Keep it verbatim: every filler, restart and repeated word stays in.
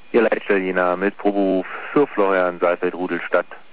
Ihr Leitstelljena mit Proberuf für Florian Saalfeld Rudelstadt.